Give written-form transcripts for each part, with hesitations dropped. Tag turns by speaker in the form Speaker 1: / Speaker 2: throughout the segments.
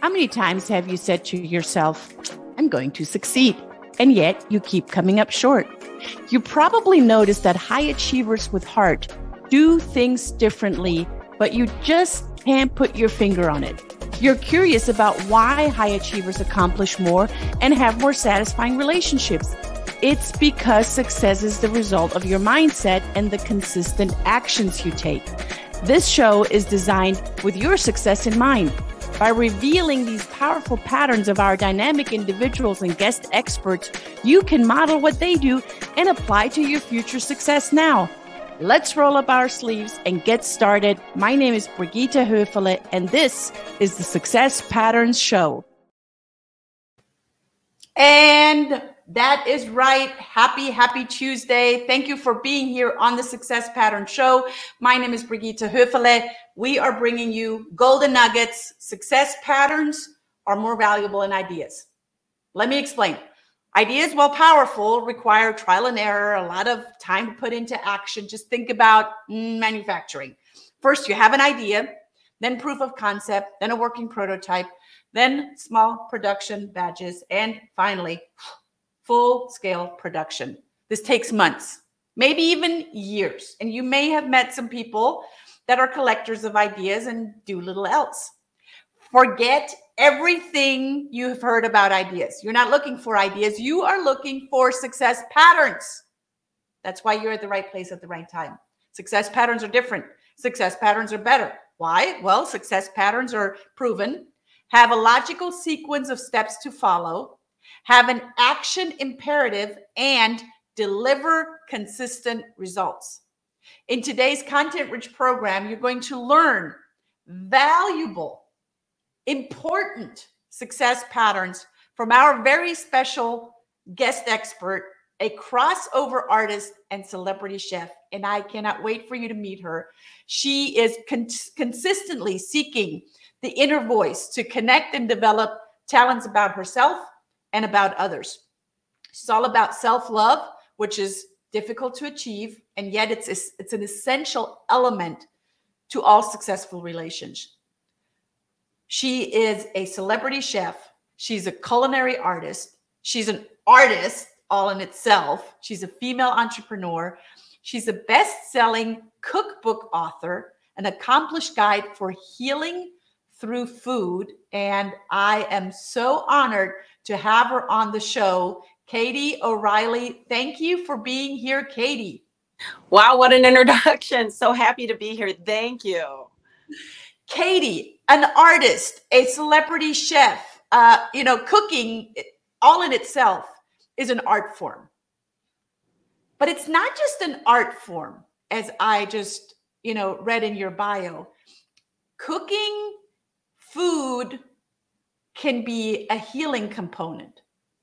Speaker 1: How many times have you said to yourself, I'm going to succeed, and yet you keep coming up short? You probably noticed that high achievers with heart do things differently, but you just can't put your finger on it. You're curious about why high achievers accomplish more and have more satisfying relationships. It's because success is the result of your mindset and the consistent actions you take. This show is designed with your success in mind. By revealing these powerful patterns of our dynamic individuals and guest experts, you can model what they do and apply to your future success now. Let's roll up our sleeves and get started. My name is Brigitte Höfele, and this is the Success Patterns Show. And that is right. Happy Tuesday. Thank you for being here on the Success Pattern Show. My name is Brigitte Höfele. We are bringing you golden nuggets. Success patterns are more valuable than ideas. Let me explain. Ideas, while powerful, require trial and error, a lot of time to put into action. Just think about manufacturing. First, you have an idea, then proof of concept, then a working prototype, then small production batches, and finally, full-scale production. This takes months, maybe even years. And you may have met some people that are collectors of ideas and do little else. Forget everything you've heard about ideas. You're not looking for ideas. You are looking for success patterns. That's why you're at the right place at the right time. Success patterns are different. Success patterns are better. Why? Well, success patterns are proven, have a logical sequence of steps to follow, have an action imperative, and deliver consistent results. In today's content-rich program, you're going to learn valuable, important success patterns from our very special guest expert, a crossover artist and celebrity chef. And I cannot wait for you to meet her. She is consistently seeking the inner voice to connect and develop talents about herself and about others. It's all about self-love, which is difficult to achieve, and yet it's an essential element to all successful relationships. She is a celebrity chef. She's a culinary artist. She's an artist all in itself. She's a female entrepreneur. She's a best-selling cookbook author, an accomplished guide for healing through food. And I am so honored to have her on the show. Katie O'Reilly, thank you for being here, Katie.
Speaker 2: Wow, what an introduction. So happy to be here. Thank you.
Speaker 1: Katie, an artist, a celebrity chef, cooking all in itself is an art form. But it's not just an art form, as I just, read in your bio. Cooking food can be a healing component.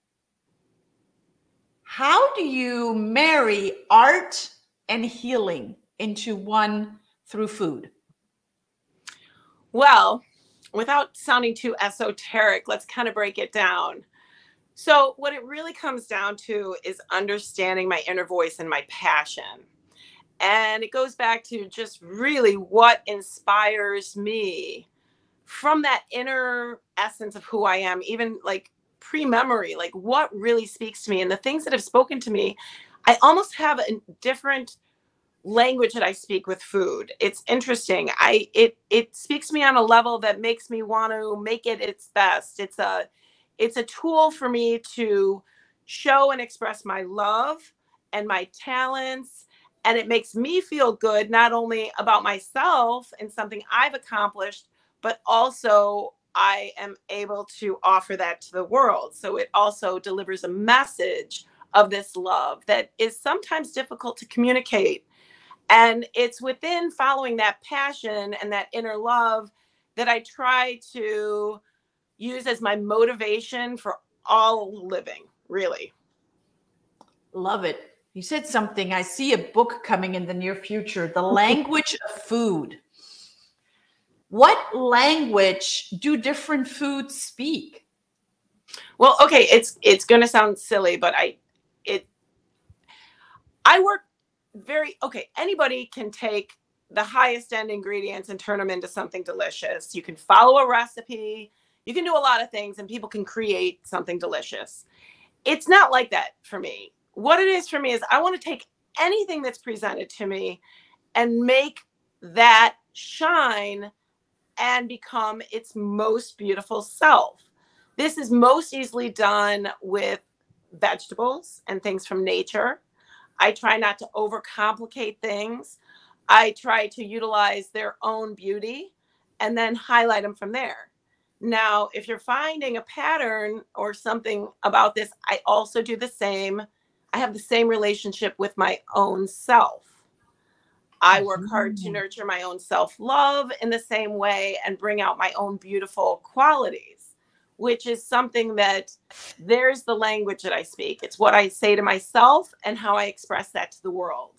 Speaker 1: How do you marry art and healing into one through food?
Speaker 2: Well, without sounding too esoteric, let's kind of break it down. So what it really comes down to is understanding my inner voice and my passion. And it goes back to just really what inspires me from that inner essence of who I am, even like pre-memory, like what really speaks to me. And the things that have spoken to me, I almost have a different language that I speak with food. It's interesting. It speaks to me on a level that makes me want to make it its best. It's a tool for me to show and express my love and my talents. And it makes me feel good, not only about myself and something I've accomplished, but also I am able to offer that to the world. So it also delivers a message of this love that is sometimes difficult to communicate. And it's within following that passion and that inner love that I try to use as my motivation for all living, really.
Speaker 1: Love it. You said something. I see a book coming in the near future, The Language of Food. What language do different foods speak?
Speaker 2: Well, okay, it's going to sound silly, but I work anybody can take the highest end ingredients and turn them into something delicious. You can follow a recipe, You can do a lot of things and people can create something delicious. It's not like that for me. What it is for me is I want to take anything that's presented to me and make that shine and become its most beautiful self. This is most easily done with vegetables and things from nature. I try not to overcomplicate things. I try to utilize their own beauty and then highlight them from there. Now, if you're finding a pattern or something about this, I also do the same. I have the same relationship with my own self. I work hard to nurture my own self-love in the same way and bring out my own beautiful qualities, which is something that there's the language that I speak. It's what I say to myself and how I express that to the world.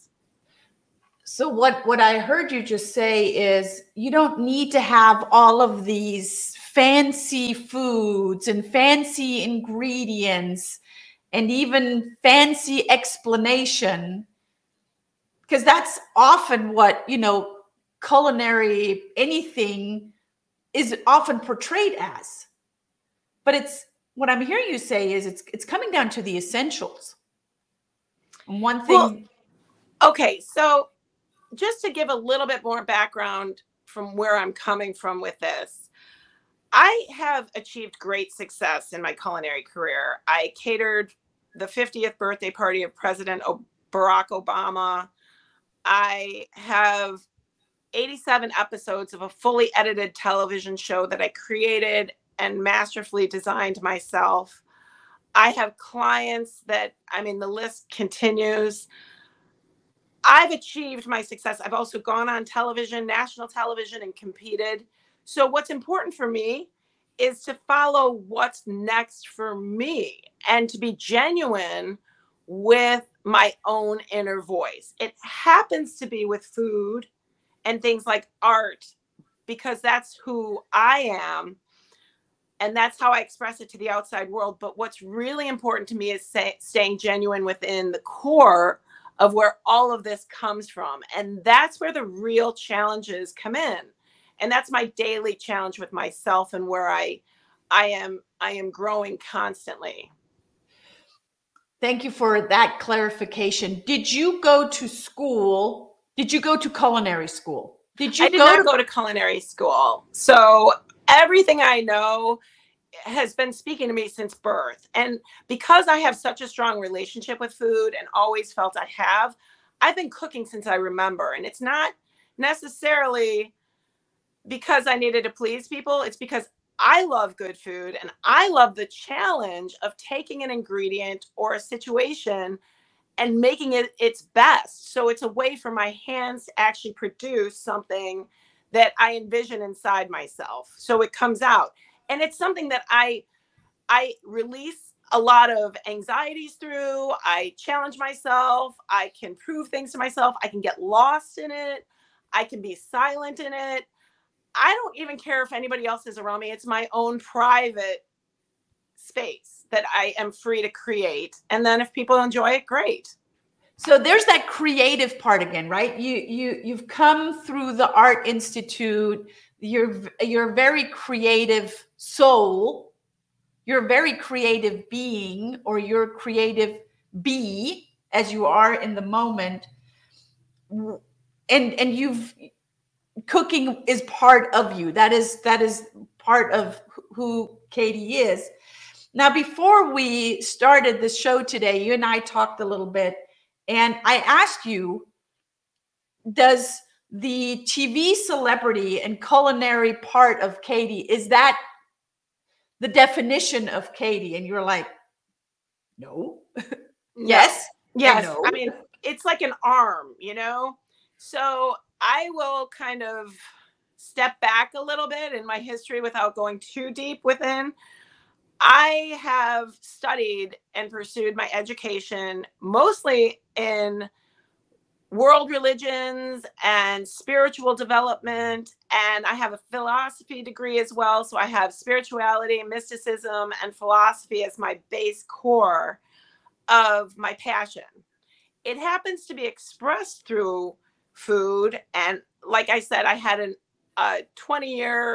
Speaker 1: So what I heard you just say is you don't need to have all of these fancy foods and fancy ingredients and even fancy explanation, because that's often what, culinary anything is often portrayed as. But it's what I'm hearing you say is it's coming down to the essentials. And one thing.
Speaker 2: Well, okay, so just to give a little bit more background from where I'm coming from with this, I have achieved great success in my culinary career. I catered the 50th birthday party of President Barack Obama. I have 87 episodes of a fully edited television show that I created and masterfully designed myself. I have clients that, the list continues. I've achieved my success. I've also gone on television, national television, and competed. So what's important for me is to follow what's next for me and to be genuine with my own inner voice. It happens to be with food and things like art because that's who I am and that's how I express it to the outside world. But what's really important to me is staying genuine within the core of where all of this comes from. And that's where the real challenges come in. And that's my daily challenge with myself and where I am growing constantly.
Speaker 1: Thank you for that clarification. Did you go to school? Did you go to culinary school?
Speaker 2: I did not go to culinary school. So everything I know has been speaking to me since birth. And because I have such a strong relationship with food and always felt I've been cooking since I remember. And it's not necessarily because I needed to please people. It's because I love good food and I love the challenge of taking an ingredient or a situation and making it its best. So it's a way for my hands to actually produce something that I envision inside myself. So it comes out. And it's something that I release a lot of anxieties through. I challenge myself. I can prove things to myself. I can get lost in it. I can be silent in it. I don't even care if anybody else is around me. It's my own private space that I am free to create. And then if people enjoy it, great.
Speaker 1: So there's that creative part again, right? You've come through the Art Institute. You're a very creative soul. You're a very creative being, or you're a creative bee as you are in the moment. And cooking is part of you. That is part of who Katie is. Now, before we started the show today, you and I talked a little bit, and I asked you, does the TV celebrity and culinary part of Katie, is that the definition of Katie? And you're like, no. Yes.
Speaker 2: Yes.
Speaker 1: No.
Speaker 2: It's like an arm, So I will kind of step back a little bit in my history without going too deep within. I have studied and pursued my education mostly in world religions and spiritual development. And I have a philosophy degree as well. So I have spirituality, mysticism, and philosophy as my base core of my passion. It happens to be expressed through food. And like I said, I had a 20-year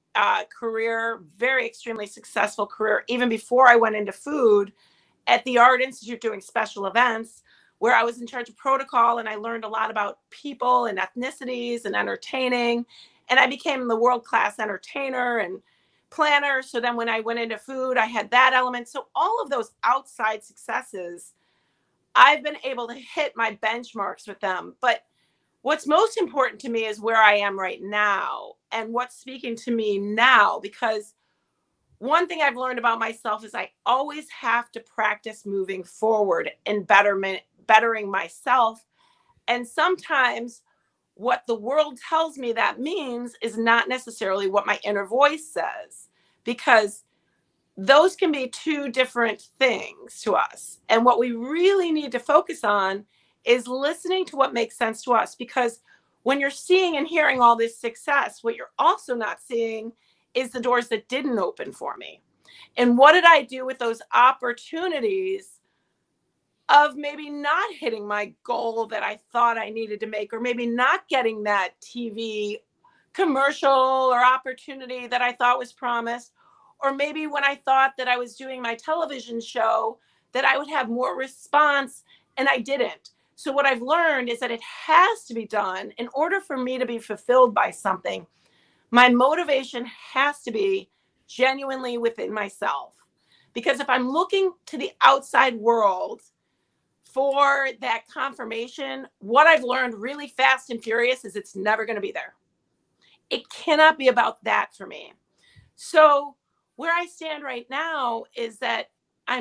Speaker 2: career, very extremely successful career, even before I went into food at the Art Institute doing special events, where I was in charge of protocol, and I learned a lot about people and ethnicities and entertaining. And I became the world-class entertainer and planner. So then when I went into food, I had that element. So all of those outside successes, I've been able to hit my benchmarks with them. But what's most important to me is where I am right now and what's speaking to me now, because one thing I've learned about myself is I always have to practice moving forward and bettering myself. And sometimes what the world tells me that means is not necessarily what my inner voice says, because those can be two different things to us. And what we really need to focus on is listening to what makes sense to us. Because when you're seeing and hearing all this success, what you're also not seeing is the doors that didn't open for me. And what did I do with those opportunities of maybe not hitting my goal that I thought I needed to make, or maybe not getting that TV commercial or opportunity that I thought was promised, or maybe when I thought that I was doing my television show that I would have more response and I didn't. So what I've learned is that it has to be done in order for me to be fulfilled by something. My motivation has to be genuinely within myself. Because if I'm looking to the outside world for that confirmation, what I've learned really fast and furious is it's never going to be there. It cannot be about that for me. So where I stand right now is that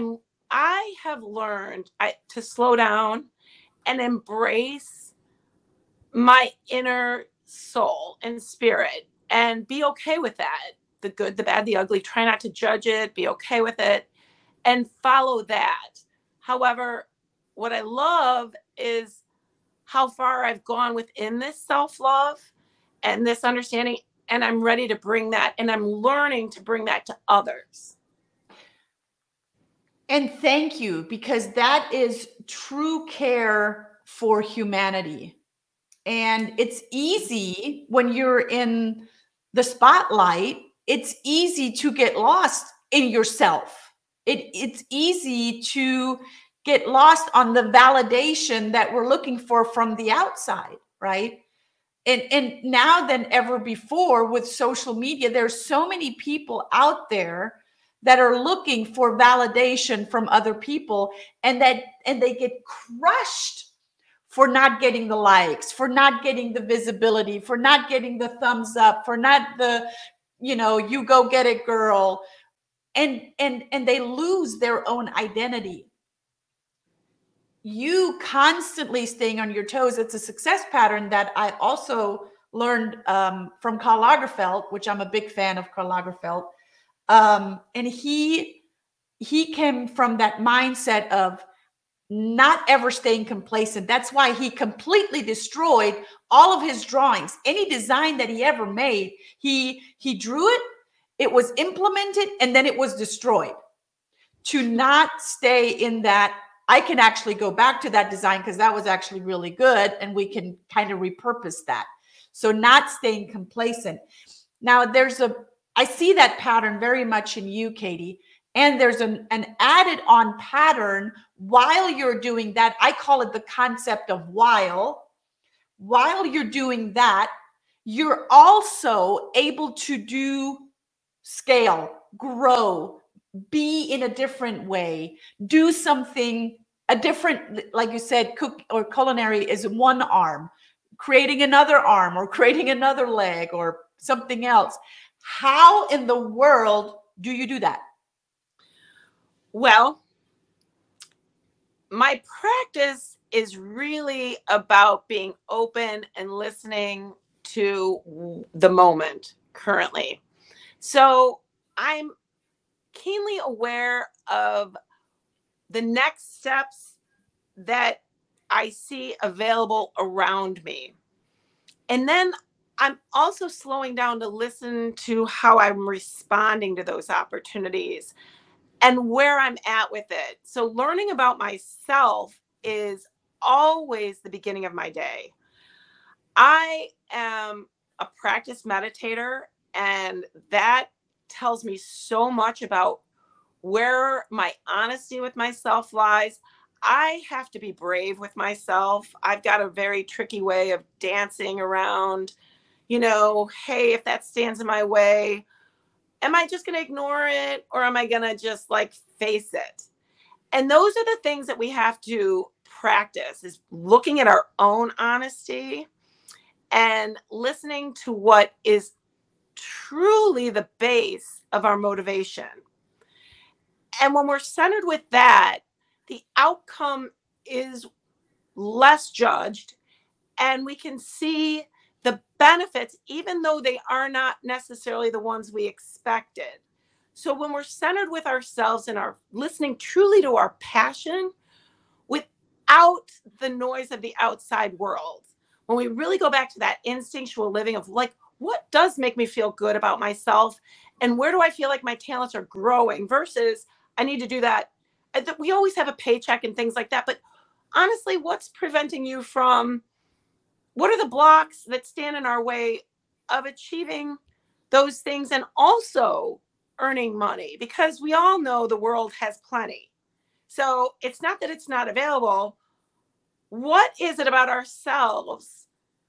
Speaker 2: I have learned to slow down and embrace my inner soul and spirit and be okay with that. The good, the bad, the ugly. Try not to judge it, be okay with it, and follow that. However, what I love is how far I've gone within this self-love and this understanding, and I'm ready to bring that, and I'm learning to bring that to others.
Speaker 1: And thank you, because that is true care for humanity. And it's easy when you're in the spotlight, it's easy to get lost in yourself. It's easy to get lost on the validation that we're looking for from the outside, right? And now than ever before with social media, there's so many people out there that are looking for validation from other people, and they get crushed for not getting the likes, for not getting the visibility, for not getting the thumbs up, for not the, you go get it, girl. And they lose their own identity. You constantly staying on your toes. It's a success pattern that I also learned from Karl Lagerfeld, which I'm a big fan of Karl Lagerfeld. And he came from that mindset of not ever staying complacent. That's why he completely destroyed all of his drawings. Any design that he ever made, he drew it, it was implemented, and then it was destroyed. To not stay in that, I can actually go back to that design because that was actually really good, and we can kind of repurpose that. So not staying complacent. Now I see that pattern very much in you, Katie. And there's an added on pattern while you're doing that. I call it the concept of while you're doing that, you're also able to do scale, grow, be in a different way, do something a different, like you said, cook or culinary is one arm, creating another arm or creating another leg or something else. How in the world do you do that?
Speaker 2: Well, my practice is really about being open and listening to the moment currently. So I'm keenly aware of the next steps that I see available around me. And then I'm also slowing down to listen to how I'm responding to those opportunities and where I'm at with it. So learning about myself is always the beginning of my day. I am a practiced meditator, And that tells me so much about where my honesty with myself lies. I have to be brave with myself. I've got a very tricky way of dancing around, hey, if that stands in my way, am I just going to ignore it, or am I going to just like face it? And those are the things that we have to practice, is looking at our own honesty and listening to what is truly the base of our motivation. And when we're centered with that, the outcome is less judged, and we can see the benefits, even though they are not necessarily the ones we expected. So when we're centered with ourselves and are listening truly to our passion without the noise of the outside world, when we really go back to that instinctual living of like, what does make me feel good about myself, and where do I feel like my talents are growing versus I need to do that. We always have a paycheck and things like that, but honestly, what's preventing you from, what are the blocks that stand in our way of achieving those things and also earning money? Because we all know the world has plenty. So it's not that it's not available. What is it about ourselves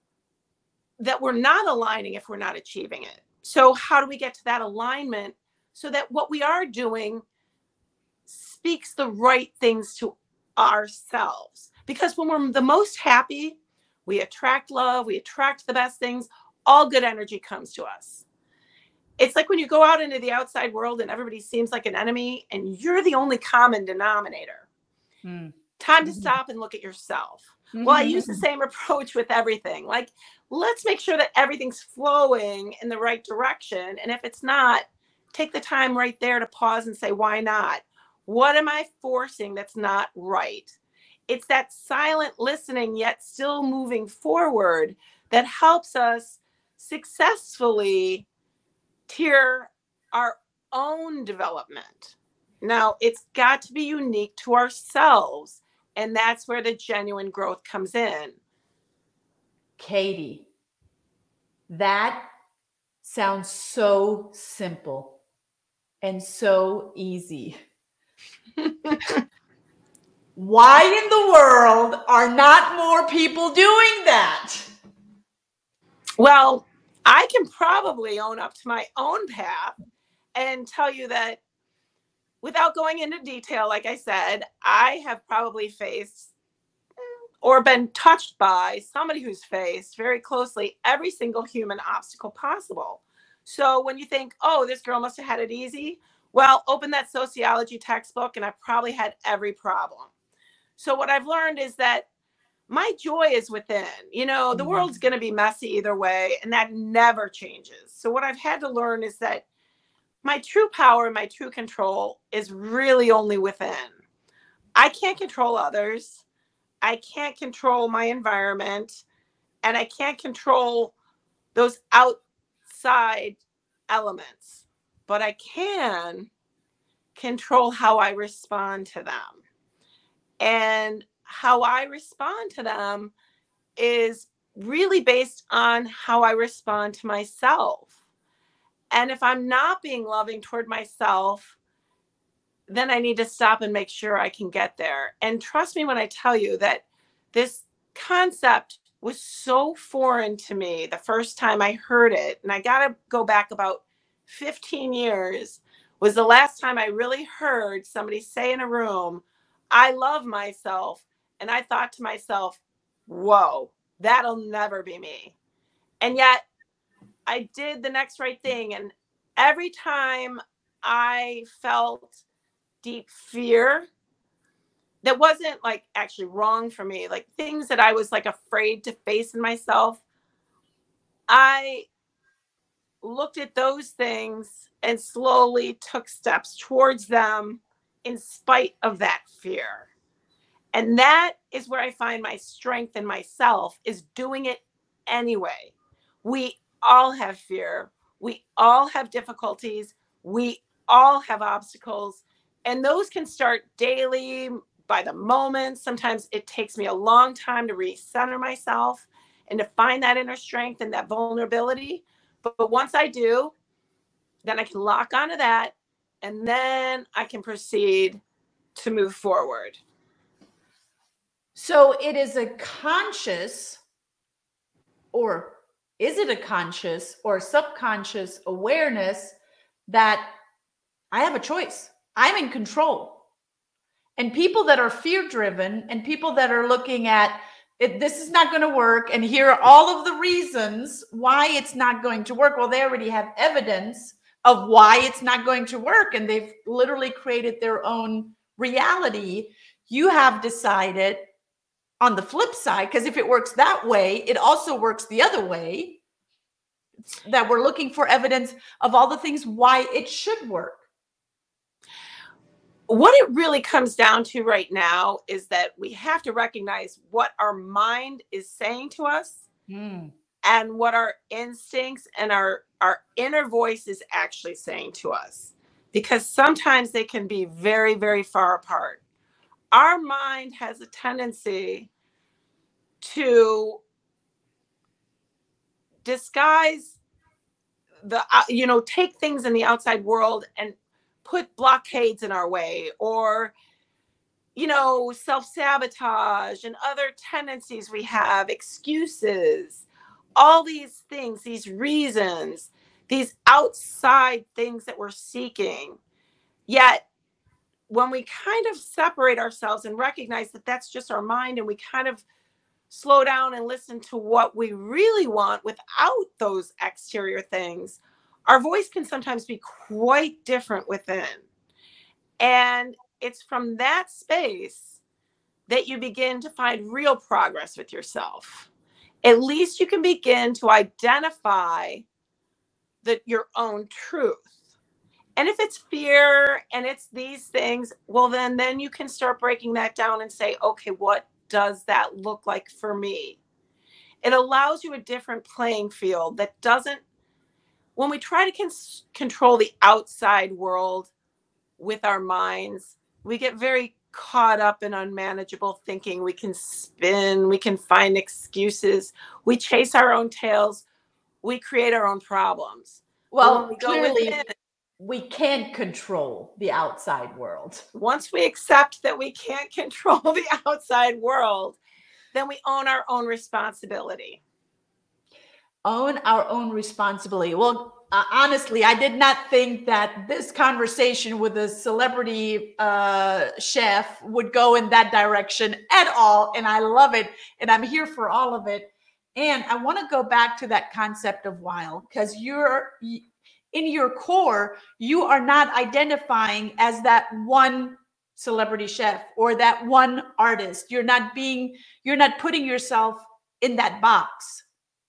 Speaker 2: that we're not aligning if we're not achieving it? So how do we get to that alignment so that what we are doing speaks the right things to ourselves? Because when we're the most happy, we attract love, we attract the best things, all good energy comes to us. It's like when you go out into the outside world and everybody seems like an enemy and you're the only common denominator. Time to stop and look at yourself. Well, I use the same approach with everything. Like, let's make sure that everything's flowing in the right direction. And if it's not, take the time right there to pause and say, why not? What am I forcing that's not right? It's that silent listening, yet still moving forward, that helps us successfully tier our own development. Now, it's got to be unique to ourselves, and that's where the genuine growth comes in.
Speaker 1: Katie, that sounds so simple and so easy. Why in the world are not more people doing that?
Speaker 2: Well, I can probably own up to my own path and tell you that without going into detail, like I said, I have probably faced or been touched by somebody who's faced very closely every single human obstacle possible. So when you think, oh, this girl must have had it easy, well, open that sociology textbook and I've probably had every problem. So what I've learned is that my joy is within. The world's going to be messy either way, and that never changes. So what I've had to learn is that my true power and my true control is really only within. I can't control others. I can't control my environment, and I can't control those outside elements, but I can control how I respond to them. And how I respond to them is really based on how I respond to myself. And if I'm not being loving toward myself, then I need to stop and make sure I can get there. And trust me when I tell you that this concept was so foreign to me the first time I heard it. And I got to go back about 15 years was the last time I really heard somebody say in a room, I love myself. And I thought to myself, whoa, that'll never be me. And yet I did the next right thing. And every time I felt deep fear that wasn't like actually wrong for me, like things that I was like afraid to face in myself, I looked at those things and slowly took steps towards them in spite of that fear. And that is where I find my strength in myself, is doing it anyway. We all have fear. We all have difficulties. We all have obstacles. And those can start daily, by the moment. Sometimes it takes me a long time to recenter myself and to find that inner strength and that vulnerability. But once I do, Then I can lock onto that, and then I can proceed to move forward.
Speaker 1: So it is a conscious, or is it a conscious or subconscious awareness that I have a choice? I'm in control. And people that are fear driven and people that are looking at it, this is not going to work, and here are all of the reasons why it's not going to work. Well, they already have evidence of why it's not going to work, and they've literally created their own reality. You have decided on the flip side, because if it works that way, it also works the other way, that we're looking for evidence of all the things why it should work.
Speaker 2: What it really comes down to right now is that we have to recognize what our mind is saying to us and what our instincts and our inner voice is actually saying to us, because sometimes they can be very, very far apart. Our mind has a tendency to disguise take things in the outside world and put blockades in our way, or self-sabotage and other tendencies we have, excuses, all these things, these reasons, these outside things that we're seeking. Yet when we kind of separate ourselves and recognize that that's just our mind, and we kind of slow down and listen to what we really want without those exterior things, our voice can sometimes be quite different within. And it's from that space that you begin to find real progress with yourself. At least you can begin to identify your own truth. And if it's fear and it's these things, well, then you can start breaking that down and say, okay, what does that look like for me? It allows you a different playing field that doesn't, when we try to control the outside world with our minds, we get very caught up in unmanageable thinking. We can spin, we can find excuses, we chase our own tails, we create our own problems.
Speaker 1: Well, clearly, we can't control the outside world.
Speaker 2: Once we accept that we can't control the outside world, then we own our own responsibility.
Speaker 1: Own our own responsibility. Well, honestly, I did not think that this conversation with a celebrity chef would go in that direction at all. And I love it. And I'm here for all of it. And I want to go back to that concept of wild, because you're in your core, you are not identifying as that one celebrity chef or that one artist. You're not putting yourself in that box.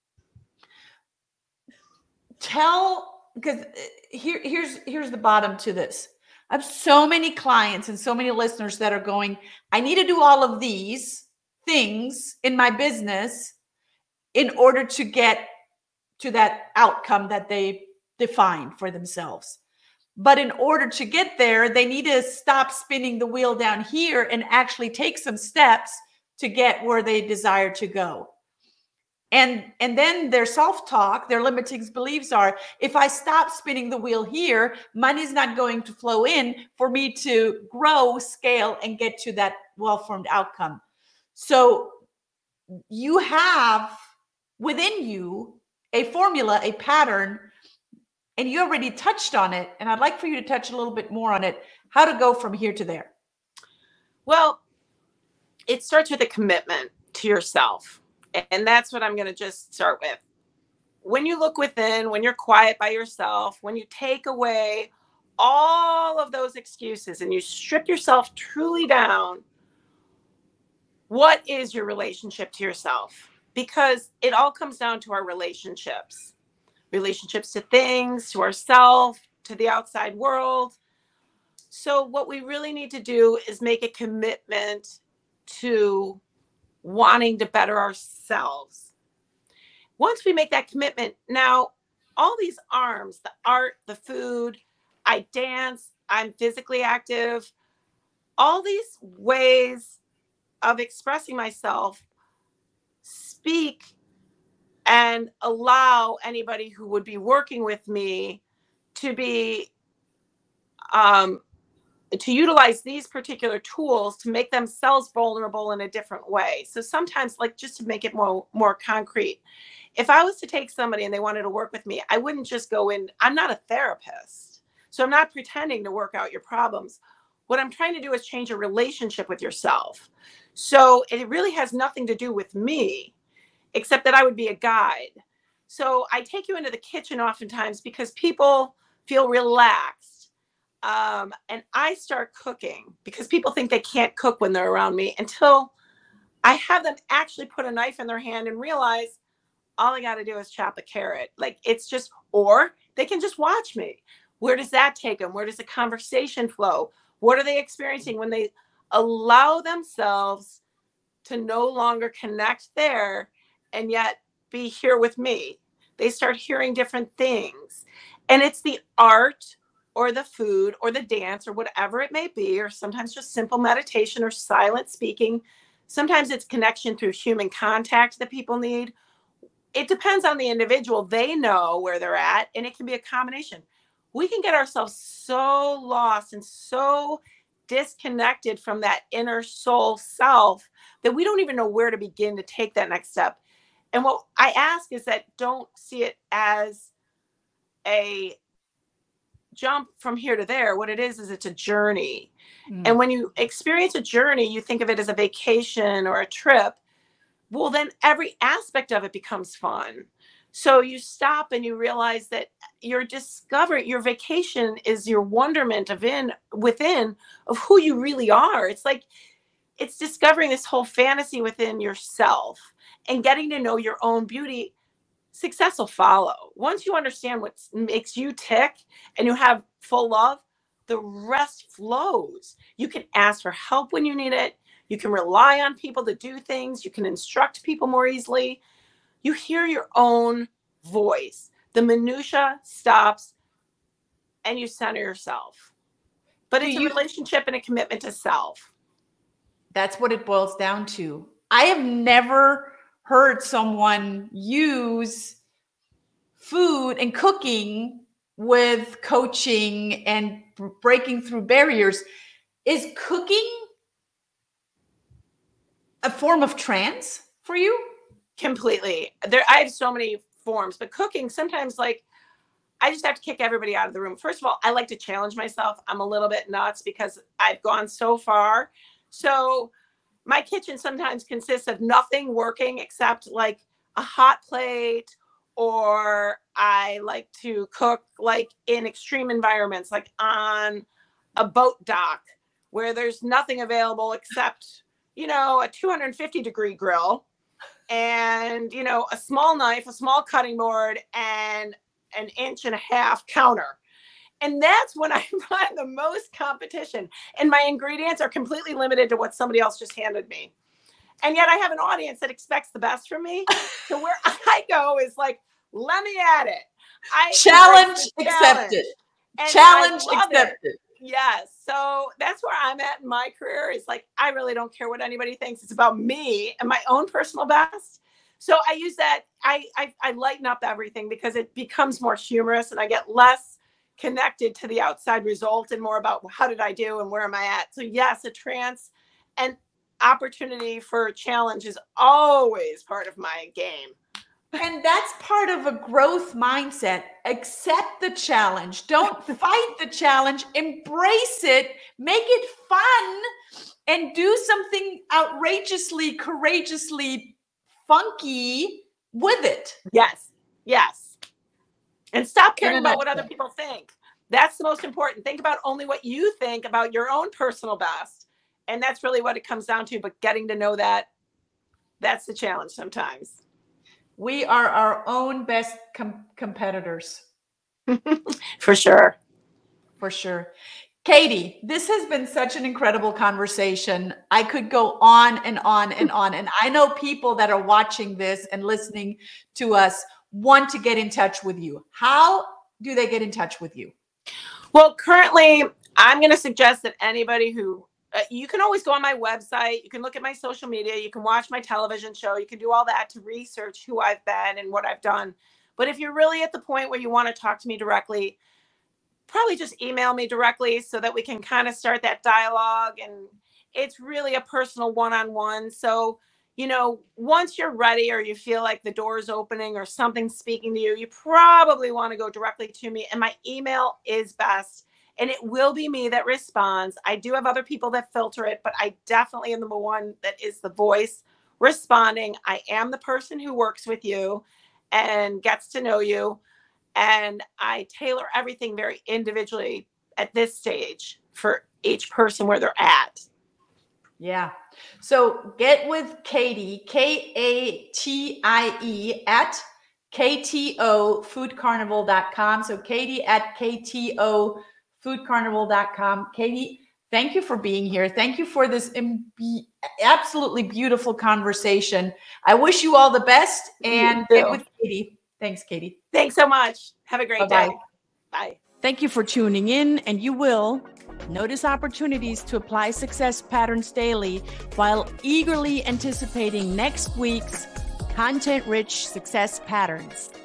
Speaker 1: Because here's the bottom to this. I have so many clients and so many listeners that are going, I need to do all of these things in my business in order to get to that outcome that they define for themselves. But in order to get there, they need to stop spinning the wheel down here and actually take some steps to get where they desire to go. And then their self-talk, their limiting beliefs are, if I stop spinning the wheel here, money's not going to flow in for me to grow, scale, and get to that well-formed outcome. So you have within you a formula, a pattern, and you already touched on it. And I'd like for you to touch a little bit more on it, how to go from here to there.
Speaker 2: Well, it starts with a commitment to yourself. And that's what I'm going to just start with. When you look within, when you're quiet by yourself, when you take away all of those excuses and you strip yourself truly down, what is your relationship to yourself? Because it all comes down to our relationships to things, to ourselves, to the outside world. So what we really need to do is make a commitment to wanting to better ourselves. Once we make that commitment, now all these arms, the art, the food, I dance, I'm physically active, all these ways of expressing myself speak and allow anybody who would be working with me to be to utilize these particular tools to make themselves vulnerable in a different way. So sometimes, like, just to make it more concrete, if I was to take somebody and they wanted to work with me, I wouldn't just go in. I'm not a therapist, so I'm not pretending to work out your problems. What I'm trying to do is change your relationship with yourself. So it really has nothing to do with me, except that I would be a guide. So I take you into the kitchen oftentimes because people feel relaxed. And I start cooking because people think they can't cook when they're around me until I have them actually put a knife in their hand and realize all I got to do is chop a carrot. Like, it's just, or they can just watch me. Where does that take them? Where does the conversation flow? What are they experiencing when they allow themselves to no longer connect there and yet be here with me? They start hearing different things. And it's the art or the food or the dance or whatever it may be, or sometimes just simple meditation or silent speaking. Sometimes it's connection through human contact that people need. It depends on the individual. They know where they're at, and it can be a combination. We can get ourselves so lost and so disconnected from that inner soul self that we don't even know where to begin to take that next step. And what I ask is that don't see it as a jump from here to there. What it is it's a journey. And when you experience a journey, you think of it as a vacation or a trip. Well, then every aspect of it becomes fun. So you stop and you realize that you're discovering your vacation is your wonderment within of who you really are. It's like, it's discovering this whole fantasy within yourself and getting to know your own beauty. Success will follow. Once you understand what makes you tick and you have full love, the rest flows. You can ask for help when you need it. You can rely on people to do things. You can instruct people more easily. You hear your own voice. The minutia stops and you center yourself. But it's a relationship and a commitment to self.
Speaker 1: That's what it boils down to. I have never heard someone use food and cooking with coaching and breaking through barriers. Is cooking a form of trance for you?
Speaker 2: Completely. I have so many forms, but cooking sometimes, like, I just have to kick everybody out of the room. First of all, I like to challenge myself. I'm a little bit nuts because I've gone so far. So my kitchen sometimes consists of nothing working except like a hot plate, or I like to cook like in extreme environments, like on a boat dock where there's nothing available except, a 250-degree grill and, a small knife, a small cutting board, and an 1.5 inch counter. And that's when I find the most competition. And my ingredients are completely limited to what somebody else just handed me. And yet I have an audience that expects the best from me. So where I go is like, let me at it.
Speaker 1: Challenge accepted. Challenge accepted.
Speaker 2: Yes. So that's where I'm at in my career. Is like, I really don't care what anybody thinks. It's about me and my own personal best. So I use that. I lighten up everything because it becomes more humorous and I get less connected to the outside result and more about how did I do and where am I at. So yes, a trance and opportunity for a challenge is always part of my game.
Speaker 1: And that's part of a growth mindset. Accept the challenge. Don't fight the challenge. Embrace it. Make it fun and do something outrageously, courageously funky with it.
Speaker 2: Yes. Yes. And stop caring about what other people think. That's the most important. Think about only what you think about your own personal best. And that's really what it comes down to. But getting to know that's the challenge sometimes.
Speaker 1: We are our own best competitors.
Speaker 2: For sure.
Speaker 1: For sure. Katie, this has been such an incredible conversation. I could go on and on and on. And I know people that are watching this and listening to us want to get in touch with you. How do they get in touch with you?
Speaker 2: Well, currently, I'm going to suggest that anybody who you can always go on my website. You can look at my social media. You can watch my television show. You can do all that to research who I've been and what I've done. But if you're really at the point where you want to talk to me directly, probably just email me directly so that we can kind of start that dialogue. And it's really a personal one-on-one. So, once you're ready or you feel like the door is opening or something's speaking to you, you probably want to go directly to me. And my email is best. And it will be me that responds. I do have other people that filter it, but I definitely am the one that is the voice responding. I am the person who works with you and gets to know you. And I tailor everything very individually at this stage for each person where they're at.
Speaker 1: Yeah. So get with Katie, Katie at ktofoodcarnival.com. So Katie at ktofoodcarnival.com. Katie, thank you for being here. Thank you for this absolutely beautiful conversation. I wish you all the best, and get with Katie. Thanks, Katie.
Speaker 2: Thanks so much. Have a great day. Bye.
Speaker 1: Thank you for tuning in, and you will notice opportunities to apply success patterns daily while eagerly anticipating next week's content-rich success patterns.